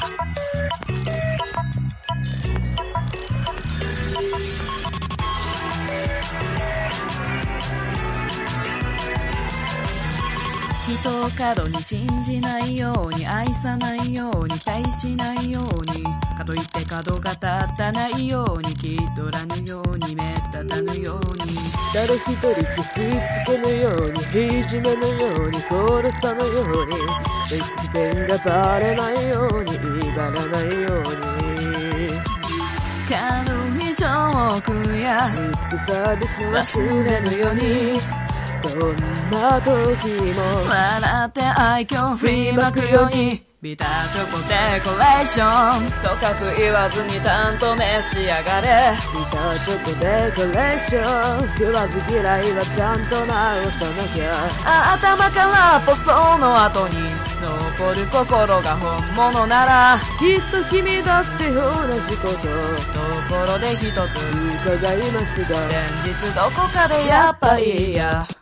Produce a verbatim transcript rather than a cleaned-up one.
人を過度に信じないように、愛さないように、期待しないように、かといって角が立たないように、気取らぬように、目立たぬように、 誰一人傷つけぬように、いじめぬように、殺さぬように、かといって起点がバレないように、威張らないように、 軽いジョークやリップサービス忘れぬように、 どんな時も笑って愛嬌振りまくように、ビターチョコデコレーションとかく言わずに担当召し上がれ。 ビターチョコデコレーション、食わず嫌いはちゃんと直さなきゃ。 頭からポストの後に残る心が本物なら、 きっと君だって同じことところで一つ伺いますが、 先日どこかでやっぱりや